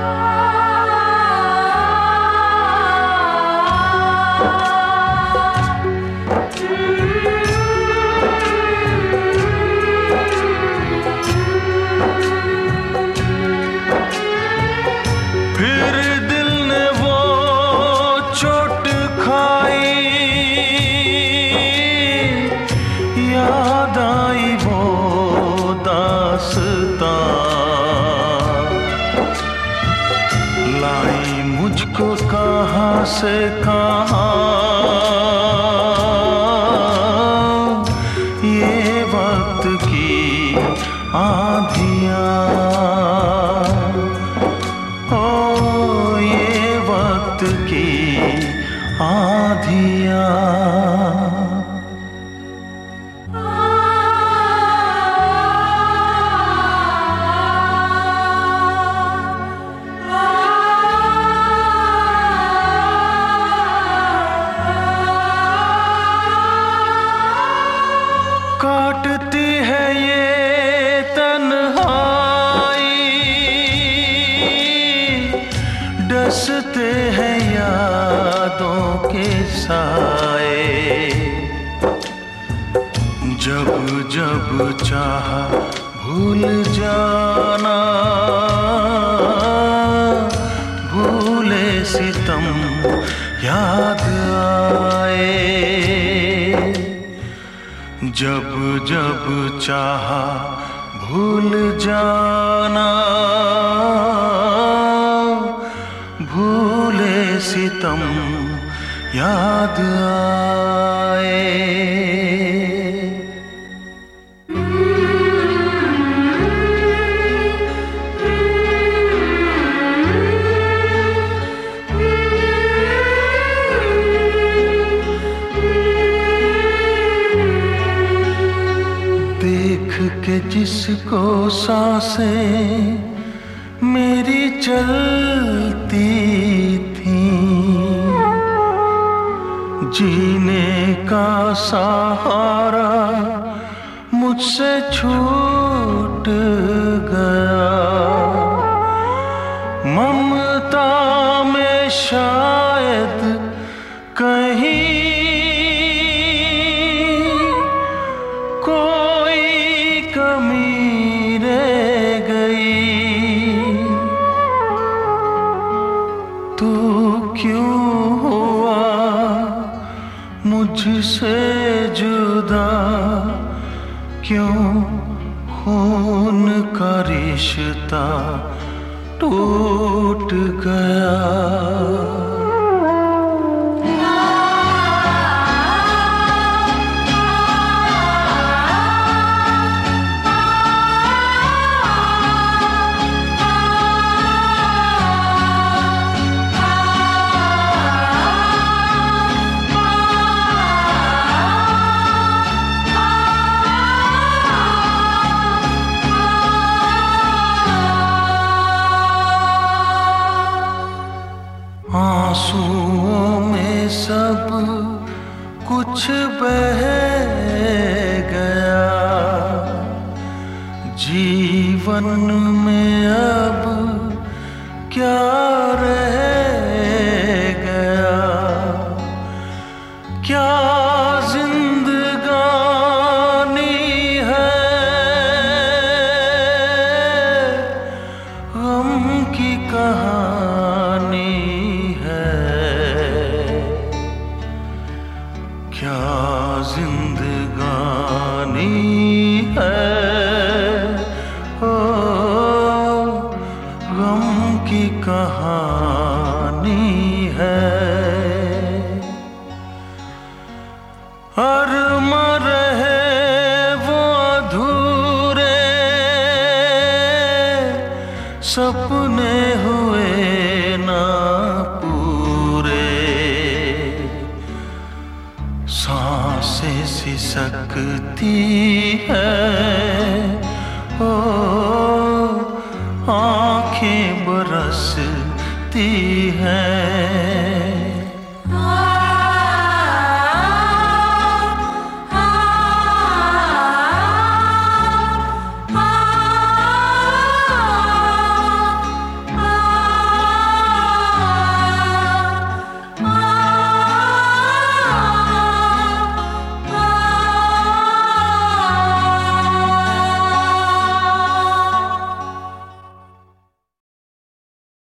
लाई मुझको कहाँ से कहाँ ये वक्त की आंधियाँ, ओ ये वक्त की आंधियाँ। काटती है ये तन्हाई, डसते हैं यादों के साए। जब जब चाहा भूल जाना, भूले सितम याद आए। जब जब चाहा भूल जाना, भूले सितम याद आए। देख के जिसको सांसें मेरी चलती थी, जीने का सहारा मुझसे छूट गया। ममता में शायद कहीं कमी रह गई। तू क्यों हुआ मुझसे जुदा, क्यों खून का रिश्ता टूट गया। आंसुओं में सब कुछ बह गया, जीवन में अब क्या रह गया। क्या जिंदगानी है, गम की कहानी क्या जिंदगानी है, ओ गम की कहानी है। अरमा रहे वो अधूरे, सपने हुए ना पूरे। सांसें सिसकती है, ओ आँखें बरसती हैं।